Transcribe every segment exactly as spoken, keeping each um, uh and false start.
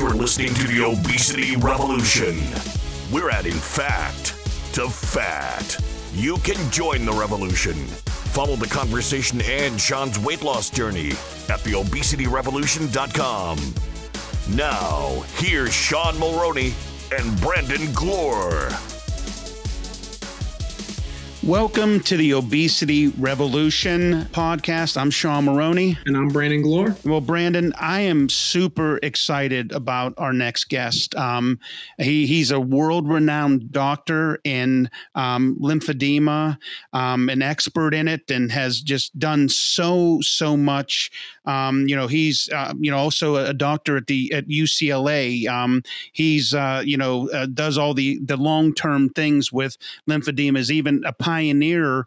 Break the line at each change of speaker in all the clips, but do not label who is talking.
You're listening to the Obesity Revolution. We're adding fact to fat. You can join the revolution. Follow the conversation and Sean's weight loss journey at the obesity revolution dot com. Now, here's Sean Mulroney and Brandon Glore.
Welcome to the Obesity Revolution podcast. I'm Sean Mulroney.
And I'm Brandon Glore.
Well, Brandon, I am super excited about our next guest. Um, he, he's a world-renowned doctor in um, lymphedema, um, an expert in it, and has just done so, so much. Um, you know, he's, uh, you know, also a doctor at the at U C L A. Um, he's, uh, you know, uh, does all the, the long-term things with lymphedema, is even a pioneer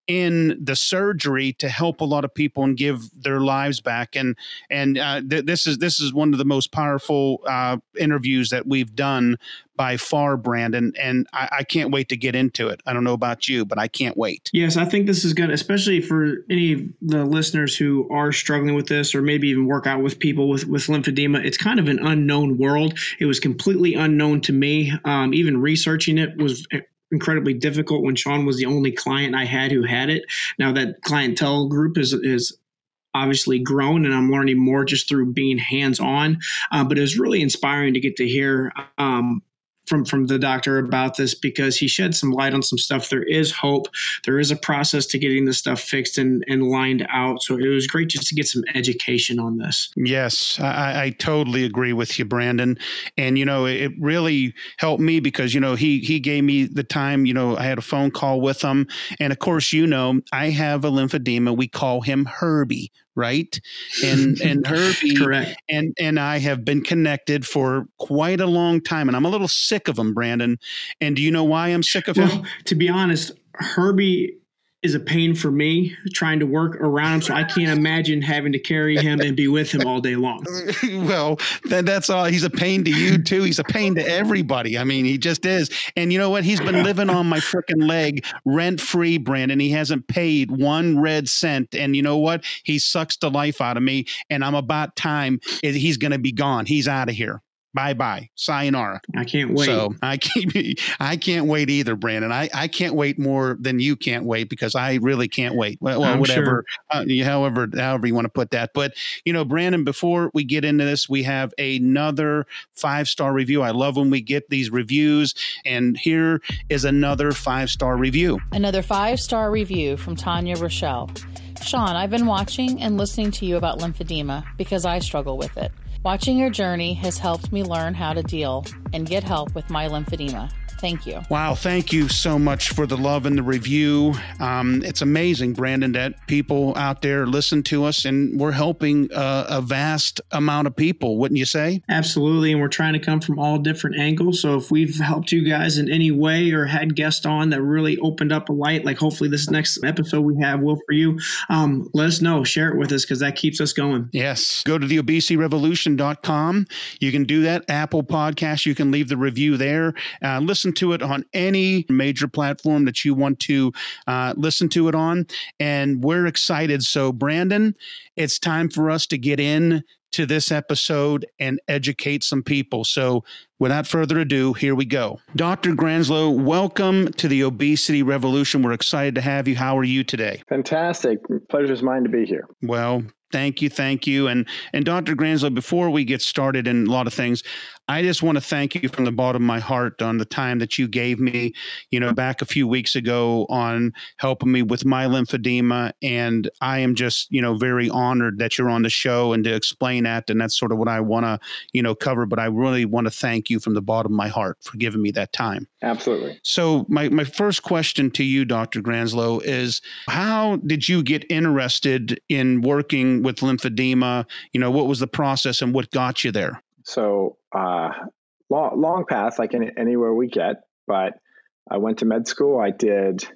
in the surgery to help a lot of people and give their lives back. And and uh, th- this is this is one of the most powerful uh, interviews that we've done by far, Brandon. And I, I can't wait to get into it. I don't know about you, but I can't wait.
Yes, I think this is good, especially for any of the listeners who are struggling with this, or maybe even work out with people with, with lymphedema. It's kind of an unknown world. It was completely unknown to me. Um, even researching it was incredibly difficult when Sean was the only client I had who had it. Now that clientele group is is obviously grown, and I'm learning more just through being hands-on. Uh, but it was really inspiring to get to hear um, from from the doctor about this, because he shed some light on some stuff. There is hope. There is a process to getting this stuff fixed and, and lined out. So it was great just to get some education on this.
Yes, I, I totally agree with you, Brandon. And, you know, it really helped me because, you know, he he gave me the time. You know, I had a phone call with him. And of course, you know, I have a lymphedema. We call him Herbie. Right. And and Herbie
Correct.
and and I have been connected for quite a long time. And I'm a little sick of him, Brandon. And do you know why I'm sick of
well,
him?
To be honest, Herbie is a pain for me trying to work around him. So I can't imagine having to carry him and be with him all day long.
Well, that, that's all. He's a pain to you too. He's a pain to everybody. I mean, he just is. And you know what? He's been living on my freaking leg rent free, Brandon. He hasn't paid one red cent. And you know what? He sucks the life out of me. And I'm about time he's going to be gone. He's out of here. Bye-bye. Sayonara.
I can't wait.
So I can't, I can't wait either, Brandon. I, I can't wait more than you can't wait, because I really can't wait. Well, well whatever, sure. uh, however, however you want to put that. But, you know, Brandon, before we get into this, we have another five-star review. I love when we get these reviews. And here is another five-star review.
Another five-star review from Tanya Rochelle. Sean, I've been watching and listening to you about lymphedema because I struggle with it. Watching your journey has helped me learn how to deal and get help with my lymphedema. Thank you.
Wow. Thank you so much for the love and the review. Um, it's amazing, Brandon, that people out there listen to us, and we're helping uh, a vast amount of people, wouldn't you say?
Absolutely. And we're trying to come from all different angles. So if we've helped you guys in any way or had guests on that really opened up a light, like hopefully this next episode we have will for you, um, let us know. Share it with us, because that keeps us going.
Yes. Go to the obesity revolution dot com. You can do that. Apple Podcasts. You can leave the review there. Uh, listen to it on any major platform that you want to uh, listen to it on. And we're excited. So, Brandon, it's time for us to get in to this episode and educate some people. So without further ado, here we go. Doctor Granslow, welcome to the Obesity Revolution. We're excited to have you. How are you today?
Fantastic. Pleasure's mine to be here.
Well, thank you. Thank you. And, and Doctor Granslow, before we get started in a lot of things, I just want to thank you from the bottom of my heart on the time that you gave me, you know, back a few weeks ago on helping me with my lymphedema. And I am just, you know, very honored that you're on the show and to explain that. And that's sort of what I want to, you know, cover. But I really want to thank you from the bottom of my heart for giving me that time.
Absolutely.
So my, my first question to you, Doctor Granslow, is how did you get interested in working with lymphedema? You know, what was the process and what got you there?
So uh, long, long path, like any, anywhere we get, but I went to med school. I did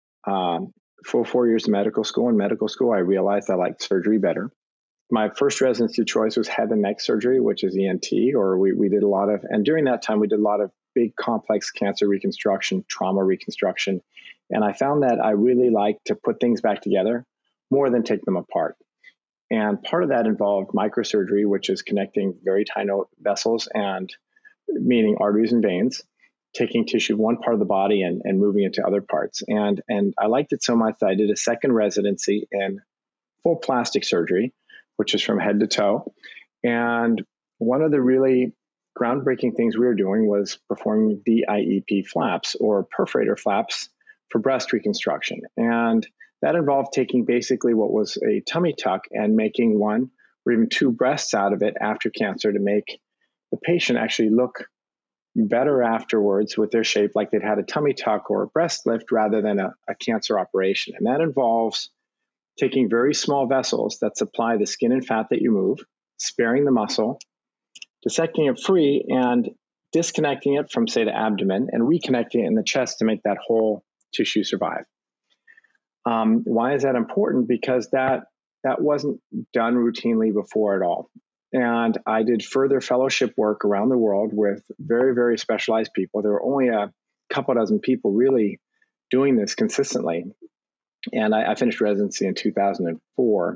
um, full four years of medical school. In medical school, I realized I liked surgery better. My first residency choice was head and neck surgery, which is E N T, or we, we did a lot of, and during that time, we did a lot of big complex cancer reconstruction, trauma reconstruction. And I found that I really like to put things back together more than take them apart. And part of that involved microsurgery, which is connecting very tiny vessels and meaning arteries and veins, taking tissue of one part of the body and, and moving it to other parts. And, and I liked it so much that I did a second residency in full plastic surgery, which is from head to toe. And one of the really groundbreaking things we were doing was performing D I E P flaps, or perforator flaps, for breast reconstruction. And that involved taking basically what was a tummy tuck and making one or even two breasts out of it after cancer to make the patient actually look better afterwards with their shape, like they'd had a tummy tuck or a breast lift rather than a, a cancer operation. And that involves taking very small vessels that supply the skin and fat that you move, sparing the muscle, dissecting it free and disconnecting it from, say, the abdomen and reconnecting it in the chest to make that whole tissue survive. Um, why is that important? Because that that wasn't done routinely before at all. And I did further fellowship work around the world with very, very specialized people. There were only a couple dozen people really doing this consistently. And I, I finished residency in two thousand four.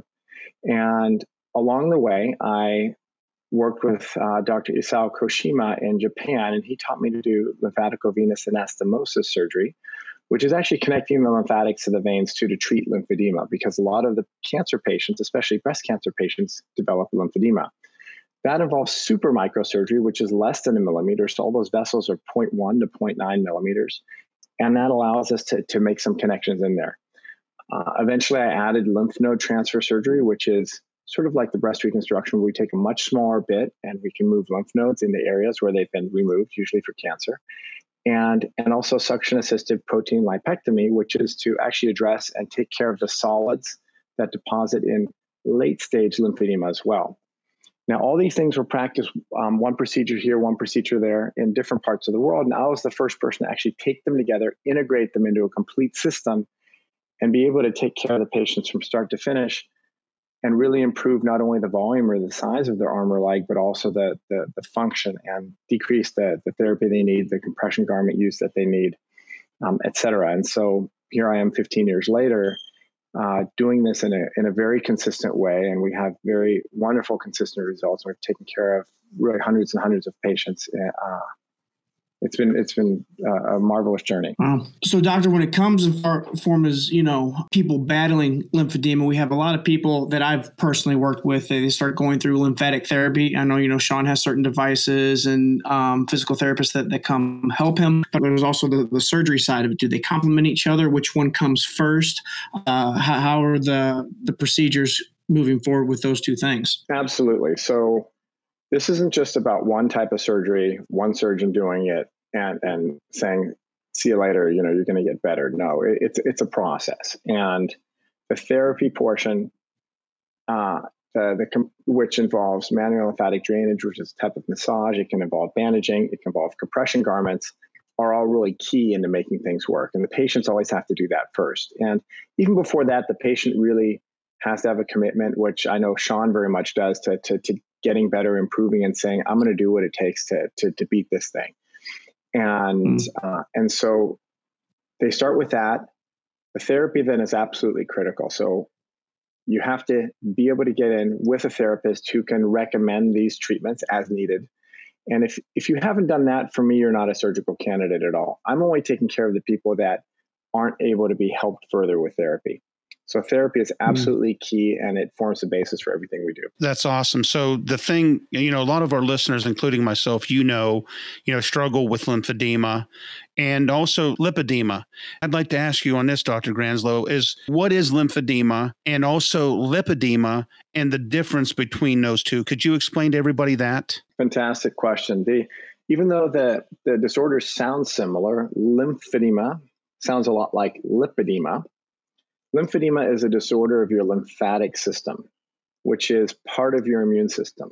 And along the way, I worked with uh, Doctor Isao Koshima in Japan, and he taught me to do lymphaticovenous anastomosis surgery, which is actually connecting the lymphatics to the veins to, to treat lymphedema, because a lot of the cancer patients, especially breast cancer patients, develop lymphedema. That involves super microsurgery, which is less than a millimeter. So all those vessels are zero point one to zero point nine millimeters. And that allows us to, to make some connections in there. Uh, eventually, I added lymph node transfer surgery, which is sort of like the breast reconstruction, where we take a much smaller bit and we can move lymph nodes in the areas where they've been removed, usually for cancer. And, and also suction-assisted protein lipectomy, which is to actually address and take care of the solids that deposit in late-stage lymphedema as well. Now, all these things were practiced, um, one procedure here, one procedure there in different parts of the world. And I was the first person to actually take them together, integrate them into a complete system, and be able to take care of the patients from start to finish and really improve not only the volume or the size of their arm or leg, but also the, the, the function, and decrease the, the therapy they need, the compression garment use that they need, um, et cetera. And so here I am fifteen years later, uh, doing this in a, in a very consistent way. And we have very wonderful, consistent results. We've taken care of really hundreds and hundreds of patients. Uh, It's been it's been uh, a marvelous journey.
Wow. So, doctor, when it comes in far, form as, you know, people battling lymphedema, we have a lot of people that I've personally worked with. They start going through lymphatic therapy. I know, you know, Sean has certain devices and um, physical therapists that, that come help him. But there's also the, the surgery side of it. Do they complement each other? Which one comes first? Uh, how, how are the the procedures moving forward with those two things?
Absolutely. So this isn't just about one type of surgery, one surgeon doing it and, and saying, see you later, you know, you're going to get better. No, it, it's, it's a process. And the therapy portion, uh, the, the, which involves manual lymphatic drainage, which is a type of massage, it can involve bandaging, it can involve compression garments, are all really key into making things work. And the patients always have to do that first. And even before that, the patient really has to have a commitment, which I know Sean very much does, to, to, to getting better, improving, and saying, I'm going to do what it takes to, to, to beat this thing. And, mm. uh, and so they start with that. The therapy then is absolutely critical. So you have to be able to get in with a therapist who can recommend these treatments as needed. And if, if you haven't done that, for me, you're not a surgical candidate at all. I'm only taking care of the people that aren't able to be helped further with therapy. So therapy is absolutely mm. key, and it forms the basis for everything we do.
That's awesome. So the thing, you know, a lot of our listeners, including myself, you know, you know, struggle with lymphedema and also lipedema. I'd like to ask you on this, Doctor Granslow, is what is lymphedema and also lipedema and the difference between those two? Could you explain to everybody that?
Fantastic question. The, even though the, the disorders sound similar, lymphedema sounds a lot like lipedema. Lymphedema is a disorder of your lymphatic system, which is part of your immune system.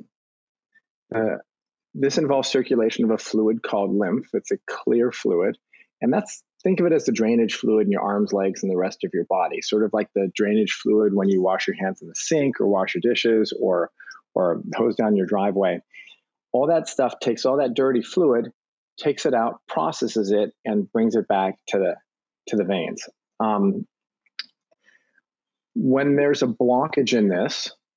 Uh, this involves circulation of a fluid called lymph. It's a clear fluid. And that's, think of it as the drainage fluid in your arms, legs, and the rest of your body, sort of like the drainage fluid when you wash your hands in the sink or wash your dishes or, or hose down your driveway. All that stuff takes all that dirty fluid, takes it out, processes it, and brings it back to the, to the veins. Um, When there's a blockage in this,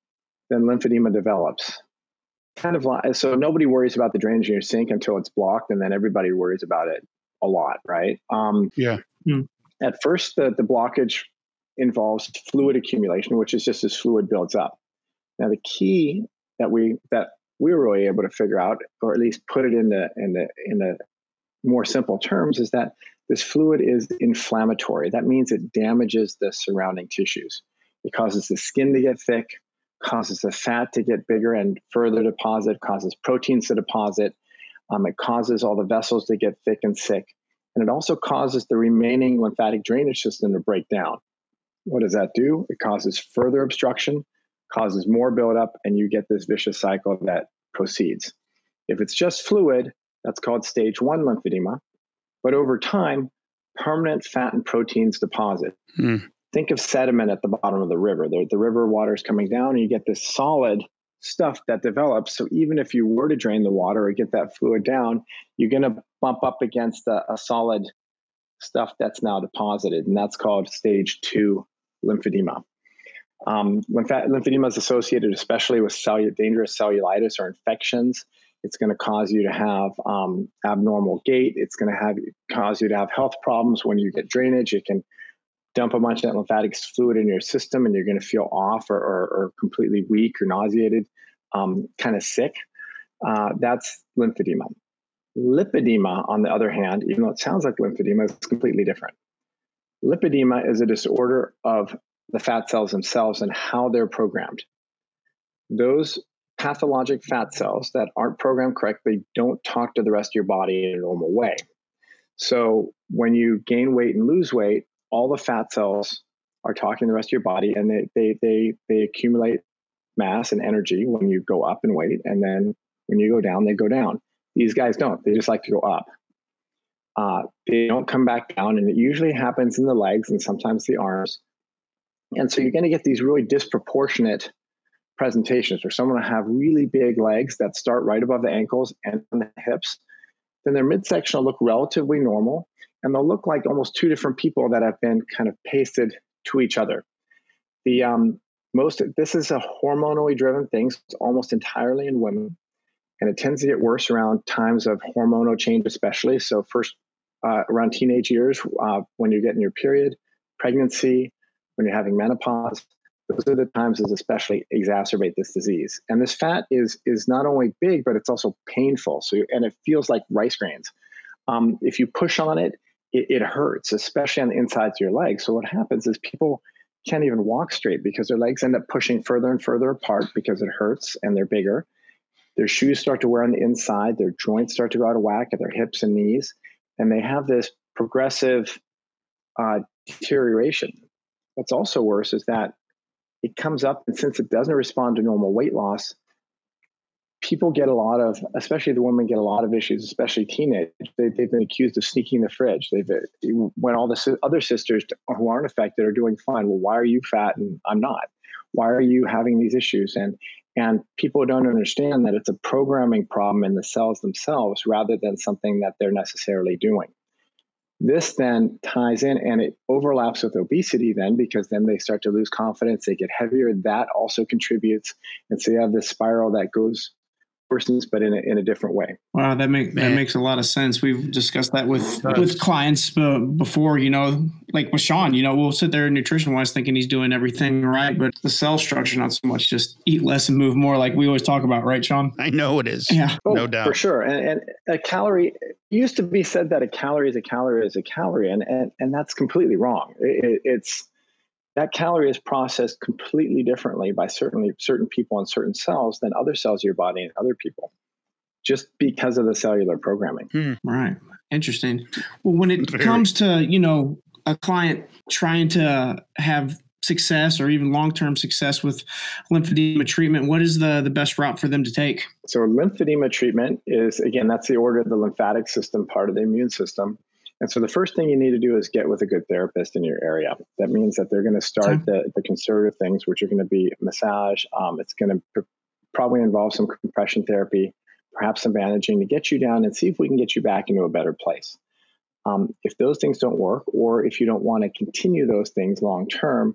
then lymphedema develops. Kind of like, so nobody worries about the drainage in your sink until it's blocked, and then everybody worries about it a lot, right? Um,
yeah.
Mm.
At first, the, the blockage involves fluid accumulation, which is just as fluid builds up. Now, the key that we that we were really able to figure out, or at least put it in the in the in the more simple terms, is that this fluid is inflammatory. That means it damages the surrounding tissues. It causes the skin to get thick, causes the fat to get bigger and further deposit, causes proteins to deposit. Um, it causes all the vessels to get thick and sick. And it also causes the remaining lymphatic drainage system to break down. What does that do? It causes further obstruction, causes more buildup, and you get this vicious cycle that proceeds. If it's just fluid, that's called stage one lymphedema. But over time, permanent fat and proteins deposit.
Hmm.
Think of sediment at the bottom of the river. The, the river water is coming down, and you get this solid stuff that develops. So even if you were to drain the water or get that fluid down, you're going to bump up against a, a solid stuff that's now deposited, and that's called stage two lymphedema. Um, lymph- lymphedema is associated especially with cellu- dangerous cellulitis or infections. It's going to cause you to have um, abnormal gait. It's going to have cause you to have health problems when you get drainage. It can dump a bunch of that lymphatic fluid in your system, and you're going to feel off or, or, or completely weak or nauseated, um, kind of sick. Uh, that's lymphedema. Lipedema, on the other hand, even though it sounds like lymphedema, is completely different. Lipedema is a disorder of the fat cells themselves and how they're programmed. Those pathologic fat cells that aren't programmed correctly don't talk to the rest of your body in a normal way. So when you gain weight and lose weight, all the fat cells are talking to the rest of your body, and they they they they accumulate mass and energy when you go up in weight, and then when you go down, they go down. These guys don't. They just like to go up. Uh, they don't come back down, and it usually happens in the legs and sometimes the arms. And so you're going to get these really disproportionate presentations where someone will have really big legs that start right above the ankles and the hips. Then their midsection will look relatively normal, and they'll look like almost two different people that have been kind of pasted to each other. The um, most this is a hormonally driven thing. It's almost entirely in women, and it tends to get worse around times of hormonal change, especially. So first uh, around teenage years, uh, when you're getting your period, pregnancy, when you're having menopause, those are the times that especially exacerbate this disease. And this fat is is not only big, but it's also painful. So and it feels like rice grains. Um, if you push on it, it, it hurts, especially on the insides of your legs. So what happens is people can't even walk straight because their legs end up pushing further and further apart because it hurts and they're bigger. Their shoes start to wear on the inside. Their joints start to go out of whack at their hips and knees. And they have this progressive uh, deterioration. What's also worse is that it comes up, and since it doesn't respond to normal weight loss, people get a lot of, especially the women get a lot of issues, especially teenage. They, they've been accused of sneaking the fridge. They've when all the other sisters who aren't affected are doing fine. Well, why are you fat and I'm not? Why are you having these issues? And and people don't understand that it's a programming problem in the cells themselves rather than something that they're necessarily doing. This then ties in, and it overlaps with obesity then, because then they start to lose confidence, they get heavier. That also contributes. And so you have this spiral that goes worsens, but in a, in a different way.
Wow, that makes that makes a lot of sense. We've discussed that with with clients uh, before. You know, like with Sean. You know, we'll sit there nutrition wise thinking he's doing everything right, but the cell structure not so much. Just eat less and move more, like we always talk about, right, Sean?
I know it is.
Yeah,
oh,
no doubt
for sure. And, and a calorie it used to be said that a calorie is a calorie is a calorie, and and and that's completely wrong. It, it's that calorie is processed completely differently by certainly certain people and certain cells than other cells of your body and other people, just because of the cellular programming.
Hmm. Right. Interesting. Well, when it
Very.
comes to, you know, a client trying to have success or even long-term success with lymphedema treatment, what is the, the best route for them to take?
So lymphedema treatment is, again, that's the order of the lymphatic system, part of the immune system. And so the first thing you need to do is get with a good therapist in your area. That means that they're going to start okay. the, the conservative things, which are going to be massage. Um, it's going to pr- probably involve some compression therapy, perhaps some bandaging to get you down and see if we can get you back into a better place. Um, if those things don't work, or if you don't want to continue those things long term,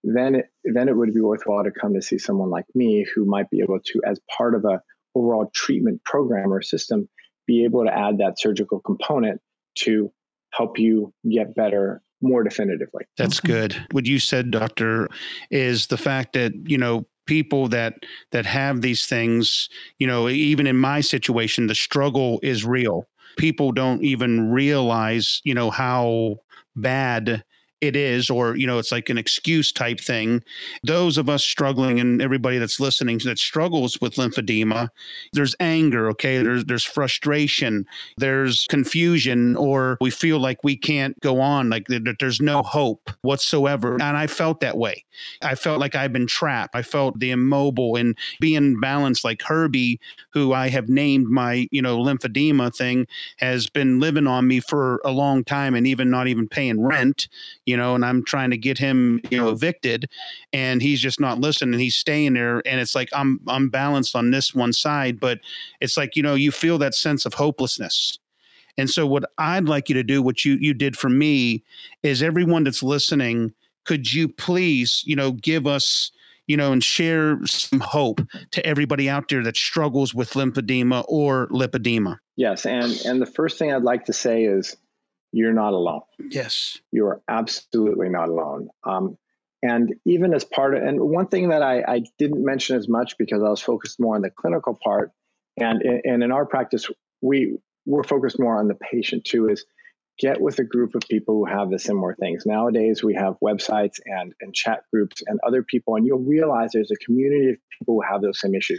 then it, then it would be worthwhile to come to see someone like me who might be able to, as part of a overall treatment program or system, be able to add that surgical component to help you get better more definitively.
That's good. What you said, Doctor, is the fact that, you know, people that that have these things, you know, even in my situation, the struggle is real. People don't even realize, you know, how bad it is, or, you know, it's like an excuse type thing. Those of us struggling, and everybody that's listening that struggles with lymphedema, there's anger, okay? There's there's frustration, there's confusion, or we feel like we can't go on, like that there's no hope whatsoever. And I felt that way. I felt like I've been trapped. I felt the immobile and being balanced, like Herbie, who I have named my, you know, lymphedema thing, has been living on me for a long time and even not even paying rent. You know, and I'm trying to get him, you know, evicted, and he's just not listening. He's staying there, and it's like I'm I'm balanced on this one side, but it's like, you know, you feel that sense of hopelessness. And so what I'd like you to do, what you you did for me, is everyone that's listening, could you please, you know, give us, you know, and share some hope to everybody out there that struggles with lymphedema or lipedema?
Yes, and and the first thing I'd like to say is, you're not alone.
Yes.
You are absolutely not alone. Um, and even as part of, and one thing that I, I didn't mention as much because I was focused more on the clinical part, and, and in our practice, we, we're focused more on the patient too, is get with a group of people who have the similar things. Nowadays, we have websites and, and chat groups and other people, and you'll realize there's a community of people who have those same issues.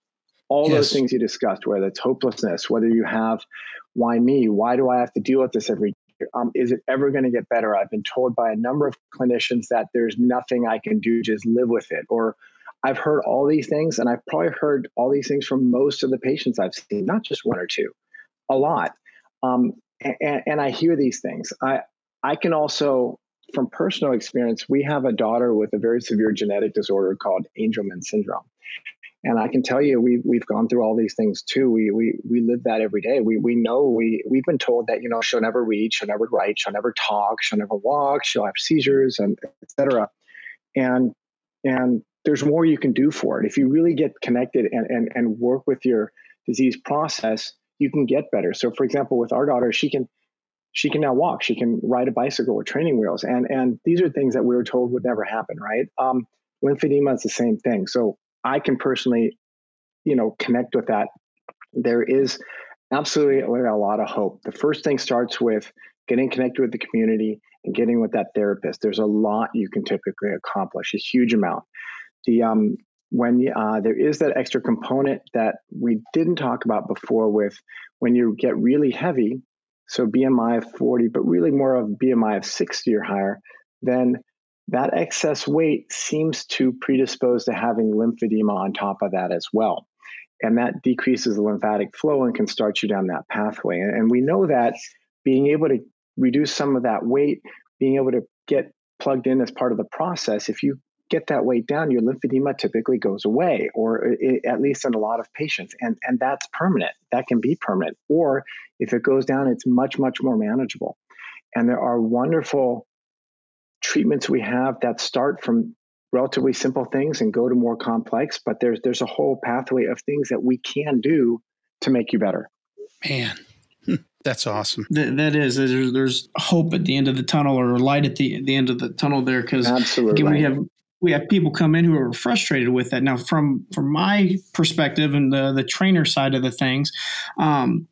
All
Yes.
those things you discussed, whether it's hopelessness, whether you have, why me? Why do I have to deal with this every day? Um, is it ever going to get better? I've been told by a number of clinicians that there's nothing I can do, just live with it. Or I've heard all these things, and I've probably heard all these things from most of the patients I've seen, not just one or two, a lot. Um, and, and I hear these things. I, I can also, from personal experience, we have a daughter with a very severe genetic disorder called Angelman syndrome. And I can tell you, we've we've gone through all these things too. We we we live that every day. We we know we we've been told that, you know, she'll never read, she'll never write, she'll never talk, she'll never walk, she'll have seizures, and et cetera. And and there's more you can do for it if you really get connected and and and work with your disease process. You can get better. So, for example, with our daughter, she can she can now walk, she can ride a bicycle with training wheels, and and these are things that we were told would never happen, right? Um, lymphedema is the same thing. So I can personally, you know, connect with that. There is absolutely a lot of hope. The first thing starts with getting connected with the community and getting with that therapist. There's a lot you can typically accomplish, a huge amount. The um, when uh, there is that extra component that we didn't talk about before with when you get really heavy, so B M I of forty, but really more of B M I of sixty or higher, then that excess weight seems to predispose to having lymphedema on top of that as well. And that decreases the lymphatic flow and can start you down that pathway. And, and we know that being able to reduce some of that weight, being able to get plugged in as part of the process, if you get that weight down, your lymphedema typically goes away, or it, at least in a lot of patients. And, and that's permanent. That can be permanent. Or if it goes down, it's much, much more manageable. And there are wonderful treatments we have that start from relatively simple things and go to more complex, but there's there's a whole pathway of things that we can do to make you better.
Man, that's awesome.
That, that is, there's, there's hope at the end of the tunnel, or light at the the end of the tunnel there, because
Absolutely.
Again, we have we have people come in who are frustrated with that. Now, from from my perspective and the the trainer side of the things, um,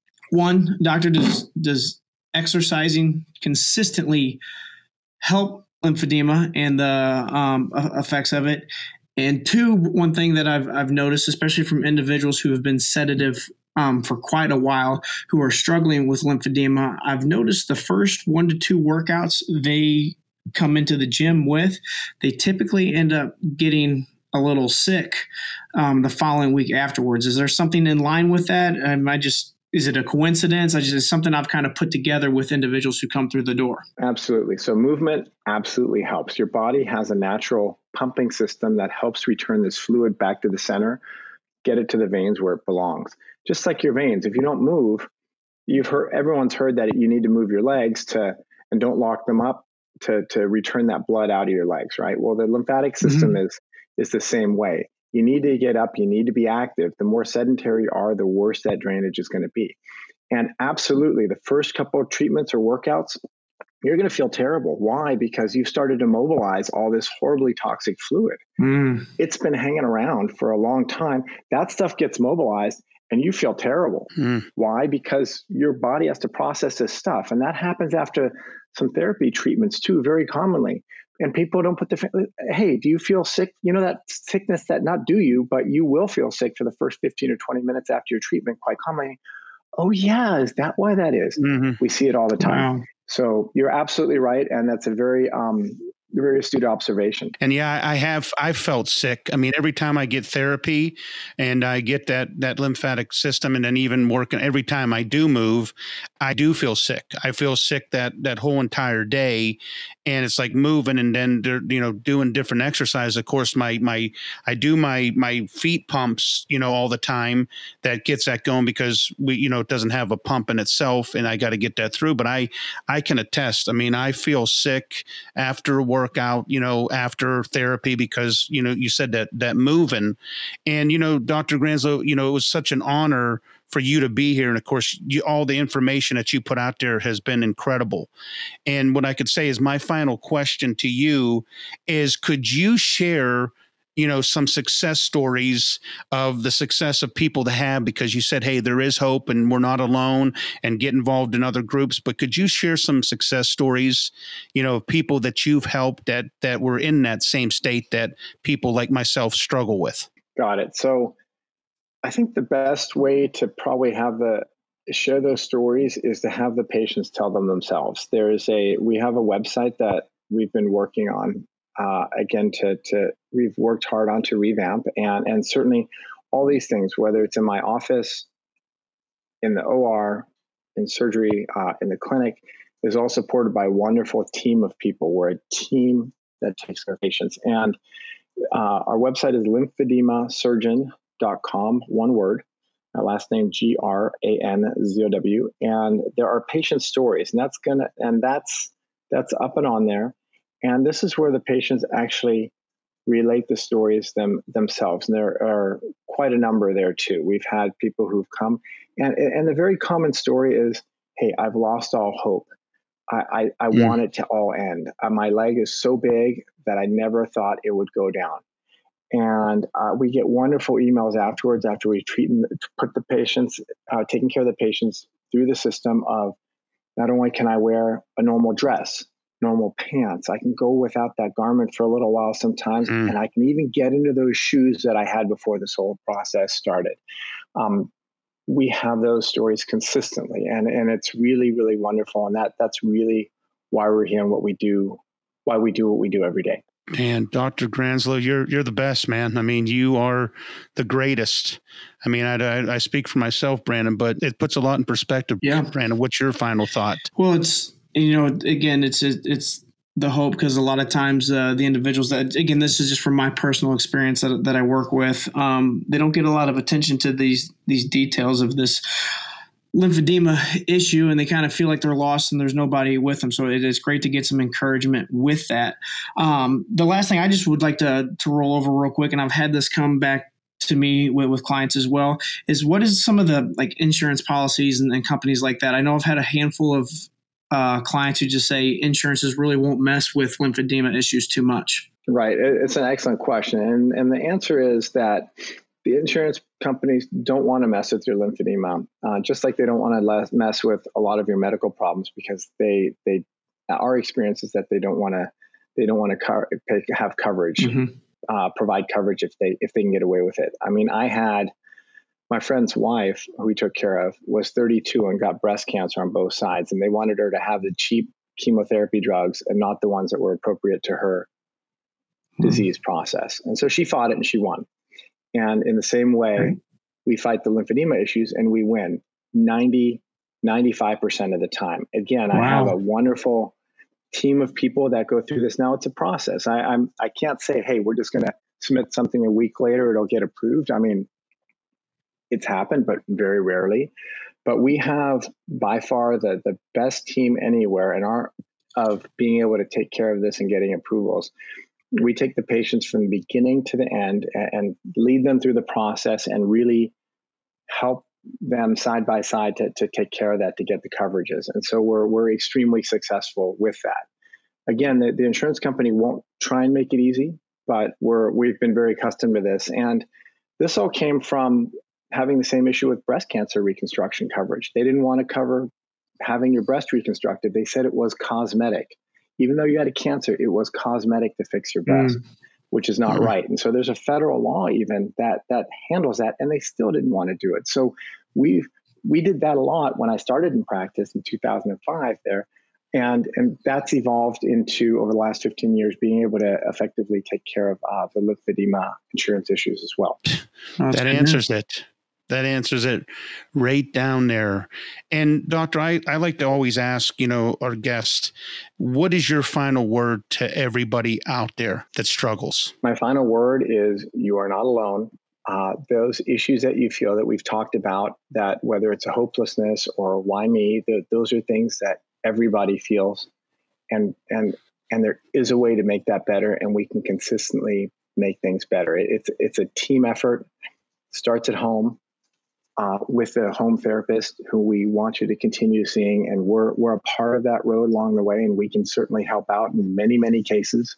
one, doctor, does does exercising consistently help lymphedema and the um, effects of it? And two, one thing that I've I've noticed, especially from individuals who have been sedative um, for quite a while, who are struggling with lymphedema, I've noticed the first one to two workouts they come into the gym with, they typically end up getting a little sick um, the following week afterwards. Is there something in line with that? Am I just Is it a coincidence? I just, it's something I've kind of put together with individuals who come through the door.
Absolutely. So movement absolutely helps. Your body has a natural pumping system that helps return this fluid back to the center, get it to the veins where it belongs. Just like your veins, if you don't move, you've heard, everyone's heard that you need to move your legs to, and don't lock them up to, to return that blood out of your legs, right? Well, the lymphatic system mm-hmm. is, is the same way. You need to get up, you need to be active. The more sedentary you are, the worse that drainage is going to be. And absolutely, the first couple of treatments or workouts, you're going to feel terrible. Why? Because you've started to mobilize all this horribly toxic fluid. Mm. It's been hanging around for a long time. That stuff gets mobilized and you feel terrible. Mm. Why? Because your body has to process this stuff. And that happens after some therapy treatments too, very commonly. And people don't put the, hey, do you feel sick? You know, that sickness that not do you, but you will feel sick for the first fifteen or twenty minutes after your treatment, quite commonly. Oh yeah, is that why that is? Mm-hmm. We see it all the time. Wow. So you're absolutely right. And that's a very, um, very astute observation.
And yeah, I have, I felt sick. I mean, every time I get therapy and I get that, that lymphatic system and then even working, every time I do move, I do feel sick. I feel sick that, that whole entire day. And it's like moving and then, you know, doing different exercises. Of course, my, my, I do my, my feet pumps, you know, all the time. That gets that going because we, you know, it doesn't have a pump in itself and I got to get that through. But I, I can attest, I mean, I feel sick after workout, you know, after therapy, because, you know, you said that, that moving and, you know, Doctor Granslow, you know, it was such an honor for you to be here. And of course, you, all the information that you put out there has been incredible. And what I could say is my final question to you is, could you share, you know, some success stories of the success of people to have, because you said, hey, there is hope and we're not alone, and get involved in other groups. But could you share some success stories, you know, of people that you've helped that, that were in that same state that people like myself struggle with?
Got it. So I think the best way to probably have the share those stories is to have the patients tell them themselves. There is a, we have a website that we've been working on, uh, again, to, to, we've worked hard on to revamp, and, and certainly all these things, whether it's in my office, in the O R, in surgery, uh, in the clinic, is all supported by a wonderful team of people. We're a team that takes care of patients. And uh, our website is lymphedema surgeon dot com, one word. My last name, G R A N Z O W. And there are patient stories, and that's gonna, and that's, that's up and on there. And this is where the patients actually relate the stories them, themselves. And there are quite a number there too. We've had people who've come, and, and the very common story is, hey, I've lost all hope. I, I, I mm. want it to all end. Uh, my leg is so big that I never thought it would go down. And uh, we get wonderful emails afterwards, after we treat and put the patients, uh, taking care of the patients through the system of, not only can I wear a normal dress, normal pants, I can go without that garment for a little while sometimes, mm. and I can even get into those shoes that I had before this whole process started. Um, we have those stories consistently, and, and it's really, really wonderful. And that that's really why we're here and what we do, why we do what we do every day.
Man, Doctor Granslow, you're you're the best, man. I mean, you are the greatest. I mean, I, I, I speak for myself, Brandon, but it puts a lot in perspective.
Yeah,
Brandon, what's your final thought?
Well, it's, you know, again, it's it's the hope, because a lot of times uh, the individuals that, again, this is just from my personal experience that that I work with, um, they don't get a lot of attention to these these details of this lymphedema issue, and they kind of feel like they're lost and there's nobody with them. So it is great to get some encouragement with that. Um, the last thing I just would like to to roll over real quick, and I've had this come back to me with, with clients as well, is what is some of the like insurance policies and, and companies like that? I know I've had a handful of uh, clients who just say insurances really won't mess with lymphedema issues too much.
Right. It's an excellent question. And, and the answer is that the insurance companies don't want to mess with your lymphedema, uh, just like they don't want to mess with a lot of your medical problems, because they they our experience is that they don't want to they don't want to co- have coverage, mm-hmm. uh, provide coverage if they if they can get away with it. I mean, I had my friend's wife, who we took care of, was thirty-two and got breast cancer on both sides, and they wanted her to have the cheap chemotherapy drugs and not the ones that were appropriate to her mm-hmm. disease process. And so she fought it and she won. And in the same way, right. we fight the lymphedema issues and we win ninety, ninety-five percent of the time. Again, wow. I have a wonderful team of people that go through this. Now it's a process. I, I'm, I can't say, hey, we're just going to submit something a week later, it'll get approved. I mean, it's happened, but very rarely. But we have by far the, the best team anywhere. And our, of being able to take care of this and getting approvals. We take the patients from the beginning to the end and, and lead them through the process and really help them side by side to, to take care of that, to get the coverages. And so we're we're extremely successful with that. Again, the, the insurance company won't try and make it easy, but we're we've been very accustomed to this. And this all came from having the same issue with breast cancer reconstruction coverage. They didn't want to cover having your breast reconstructed. They said it was cosmetic. Even though you had a cancer, it was cosmetic to fix your breast, mm. which is not mm. right. And so there's a federal law even that that handles that, and they still didn't want to do it. So we we did that a lot when I started in practice in two thousand five there. And and that's evolved into, over the last fifteen years, being able to effectively take care of uh, the lymphedema insurance issues as well.
Oh, that answers it. That answers it right down there. And doctor, I, I like to always ask, you know, our guests, what is your final word to everybody out there that struggles?
My final word is you are not alone. Uh, those issues that you feel that we've talked about, that whether it's a hopelessness or why me, the, those are things that everybody feels. And, and, and there is a way to make that better, and we can consistently make things better. It, it's, it's a team effort. It starts at home. Uh, with a home therapist who we want you to continue seeing. And we're we're a part of that road along the way, and we can certainly help out in many, many cases.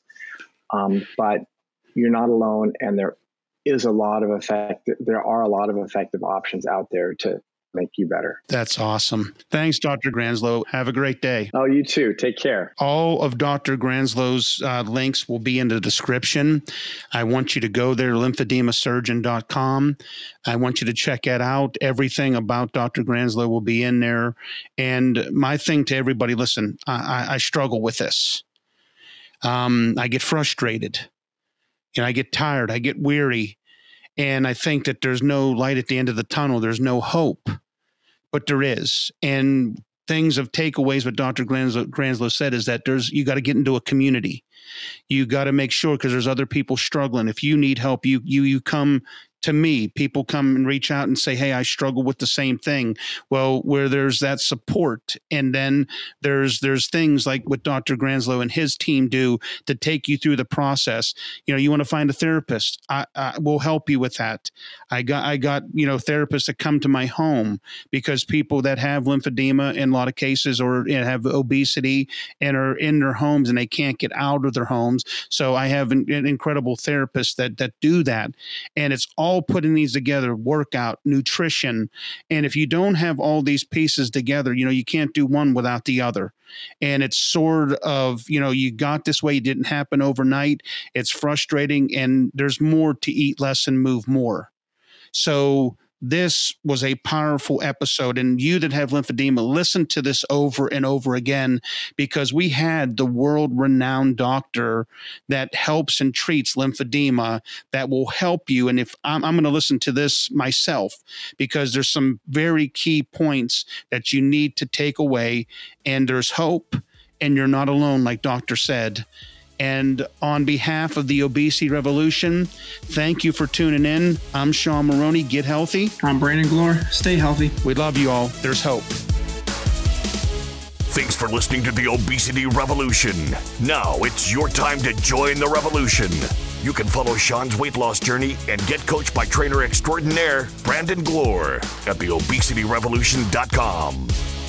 Um, but you're not alone, and there is a lot of effect. There are a lot of effective options out there to make you better.
That's awesome. Thanks, Doctor Granslow. Have a great day.
Oh, you too. Take care.
All of Doctor Granslow's uh, links will be in the description. I want you to go there, lymphedema surgeon dot com. I want you to check it out. Everything about Doctor Granslow will be in there. And my thing to everybody, listen, I, I, I struggle with this. Um, I get frustrated. You know, I get tired. I get weary. And I think that there's no light at the end of the tunnel. There's no hope, but there is. And things of takeaways, what Doctor Granslow, Granslow said is that there's, you got to get into a community. You got to make sure, because there's other people struggling. If you need help, you, you, you come to me. People come and reach out and say, hey, I struggle with the same thing. Well, where there's that support, and then there's there's things like what Doctor Granslow and his team do to take you through the process. You know, you want to find a therapist, I, I will help you with that. I got I got you know therapists that come to my home, because people that have lymphedema in a lot of cases, or you know, have obesity and are in their homes and they can't get out of their homes. So I have an, an incredible therapists that that do that, and it's all All putting these together: workout, nutrition. And if you don't have all these pieces together, you know, you can't do one without the other. And it's sort of, you know, you got this way, it didn't happen overnight. It's frustrating, and there's more to eat less and move more. So this was a powerful episode, and you that have lymphedema, listen to this over and over again, because we had the world-renowned doctor that helps and treats lymphedema that will help you. And if I'm, I'm going to listen to this myself, because there's some very key points that you need to take away, and there's hope, and you're not alone, like Doctor said. And on behalf of the Obesity Revolution, thank you for tuning in. I'm Sean Maroney. Get healthy.
I'm Brandon Glore. Stay healthy.
We love you all. There's hope.
Thanks for listening to the Obesity Revolution. Now it's your time to join the revolution. You can follow Sean's weight loss journey and get coached by trainer extraordinaire Brandon Glore at the obesity revolution dot com.